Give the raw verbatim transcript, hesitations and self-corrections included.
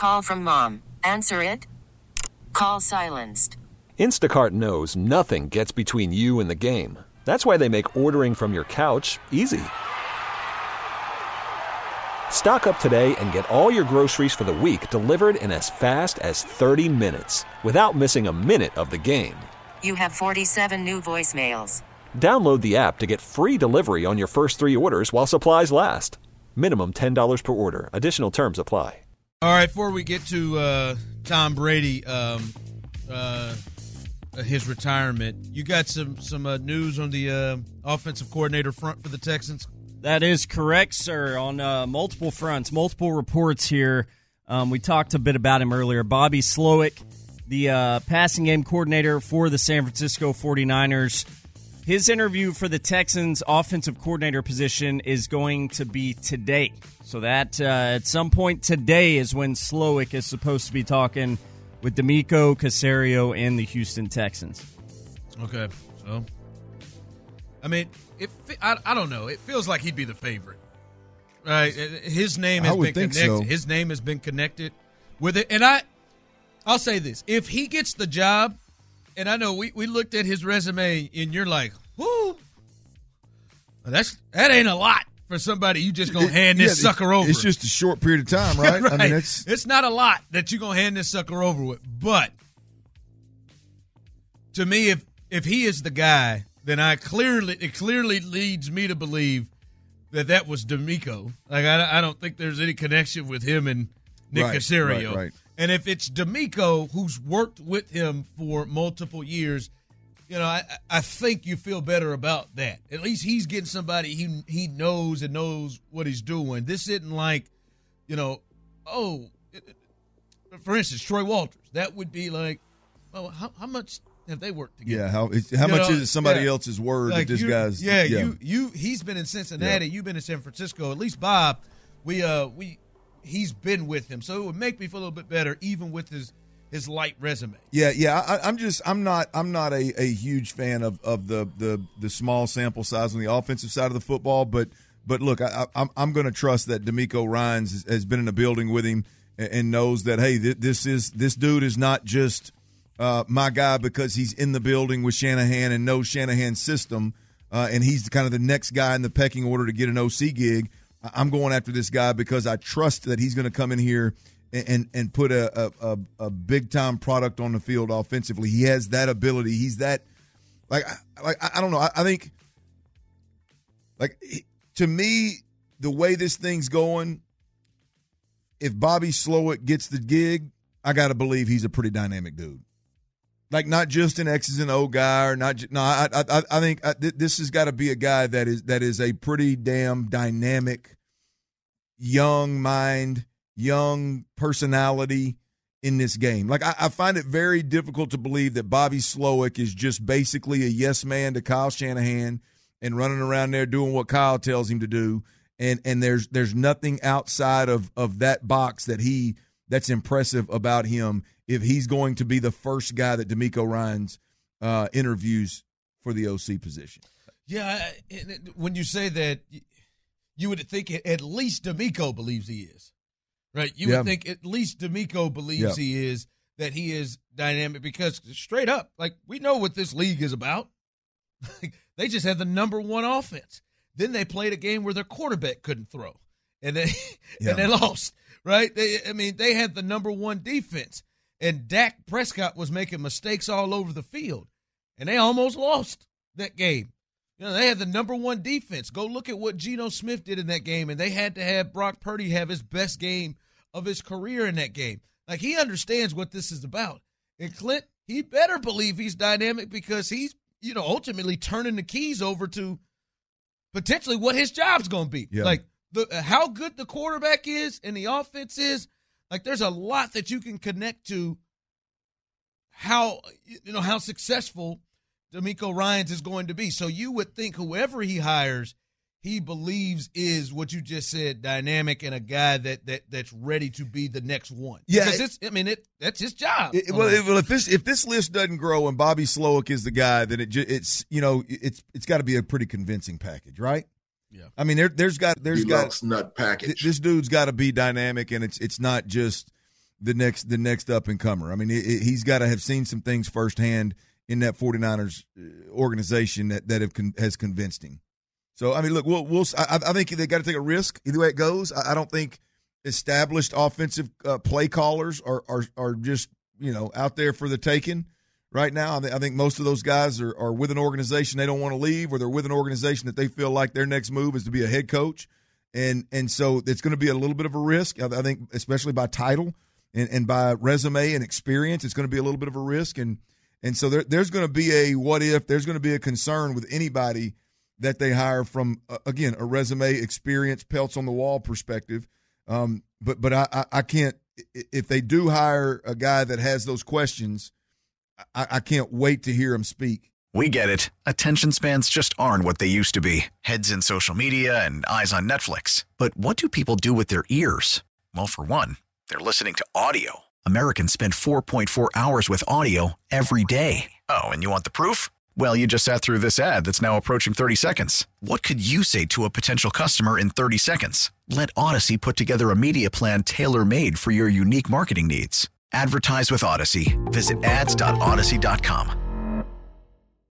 Call from mom. Answer it. Call silenced. Instacart knows nothing gets between you and the game. That's why they make ordering from your couch easy. Stock up today and get all your groceries for the week delivered in as fast as thirty minutes without missing a minute of the game. You have forty-seven new voicemails. Download the app to get free delivery on your first three orders while supplies last. Minimum ten dollars per order. Additional terms apply. All right, before we get to uh, Tom Brady, um, uh, his retirement, you got some, some uh, news on the uh, offensive coordinator front for the Texans? That is correct, sir, on uh, multiple fronts, multiple reports here. Um, we talked a bit about him earlier. Bobby Slowick, the uh, passing game coordinator for the San Francisco forty-niners. His interview for the Texans offensive coordinator position is going to be today. So that uh, at some point today is when Slowick is supposed to be talking with D'Amico, Caserio, and the Houston Texans. Okay, so I mean, it, I, I don't know. It feels like he'd be the favorite, right? His name has I would been think connected. so. His name has been connected with it, and I, I'll say this: if he gets the job, and I know we, we looked at his resume, and you're like, whoo, that's that ain't a lot for somebody you just gonna hand It- this yeah, sucker over. It's just a short period of time, right? right. I mean, it's it's not a lot that you're gonna hand this sucker over with. But to me, if if he is the guy, then I clearly it clearly leads me to believe that that was D'Amico. Like I, I don't think there's any connection with him and Nick Right, Caserio. right, right. And if it's D'Amico who's worked with him for multiple years, you know, I, I think you feel better about that. At least he's getting somebody he he knows and knows what he's doing. This isn't like, you know, oh, it, it, for instance, Troy Walters. That would be like, well, how, how much have they worked together? yeah. How it's, how You much know, is it somebody yeah. else's word Like that this you- guy's? Yeah, you you he's been in Cincinnati. Yeah. You've been in San Francisco. At least Bob, we uh we he's been with him, so it would make me feel a little bit better, even with his his light resume. Yeah, yeah. I, I'm just, I'm not, I'm not a, a huge fan of, of the, the the small sample size on the offensive side of the football. But, but look, I, I'm I'm going to trust that D'Amico Ryans has, has been in a building with him and, and knows that hey, th- this is this dude is not just uh, my guy because he's in the building with Shanahan and knows Shanahan's system, uh, and he's kind of the next guy in the pecking order to get an O C gig. I'm going after this guy because I trust that he's going to come in here and and put a a, a big time product on the field offensively. He has that ability. He's that like like I don't know. I, I think like to me the way this thing's going, if Bobby Slowick gets the gig, I got to believe he's a pretty dynamic dude. Like not just an X's and O guy or not. No, I I I think I, this has got to be a guy that is that is a pretty damn dynamic, young mind. Young personality in this game. Like, I, I find it very difficult to believe that Bobby Slowick is just basically a yes man to Kyle Shanahan and running around there doing what Kyle tells him to do. And and there's there's nothing outside of, of that box that he that's impressive about him if he's going to be the first guy that D'Amico Ryans uh, interviews for the O C position. Yeah, when you say that, you would think at least D'Amico believes he is. Right, you Yeah. would think at least D'Amico believes Yeah. he is, that he is dynamic, because straight up, like, we know what this league is about. They just had the number one offense. Then they played a game where their quarterback couldn't throw, and they Yeah. and they lost. Right? They, I mean, they had the number one defense, and Dak Prescott was making mistakes all over the field, and they almost lost that game. You know, they had the number one defense. Go look at what Geno Smith did in that game, and they had to have Brock Purdy have his best game of his career in that game. Like, he understands what this is about. And Clint, he better believe he's dynamic, because he's, you know, ultimately turning the keys over to potentially what his job's going to be. Yeah. Like, the how good the quarterback is and the offense is, like, there's a lot that you can connect to how, you know, how successful D'Amico Ryans is going to be. So you would think whoever he hires, he believes is what you just said, dynamic, and a guy that that that's ready to be the next one. Yeah, because it's, I mean, it that's his job. It, well, it, well, if this if this list doesn't grow and Bobby Slowick is the guy, then it ju- it's you know it's it's got to be a pretty convincing package, right? Yeah. I mean, there there's got there's Deluxe got nut package. th- this dude's got to be dynamic, and it's it's not just the next the next up and comer. I mean, it, it, he's got to have seen some things firsthand in that 49ers organization that that have con, has convinced him. So I mean, look, we'll we'll I, I think they got to take a risk either way it goes. I, I don't think established offensive uh, play callers are, are are just you know out there for the taking right now. I, th- I think most of those guys are, are with an organization they don't want to leave, or they're with an organization that they feel like their next move is to be a head coach, and and so it's going to be a little bit of a risk. I, I think especially by title and, and by resume and experience, it's going to be a little bit of a risk, and and so there, there's going to be a what if. There's going to be a concern with anybody that they hire from uh, again a resume, experience, pelts on the wall perspective. Um, but but I, I, I can't if they do hire a guy that has those questions, I, I can't wait to hear him speak. We get it. Attention spans just aren't what they used to be. Heads in social media and eyes on Netflix. But what do people do with their ears? Well, for one, they're listening to audio. Americans spend four point four hours with audio every day. Oh, and you want the proof? Well, you just sat through this ad that's now approaching thirty seconds. What could you say to a potential customer in thirty seconds? Let Odyssey put together a media plan tailor-made for your unique marketing needs. Advertise with Odyssey. Visit ads dot odyssey dot com.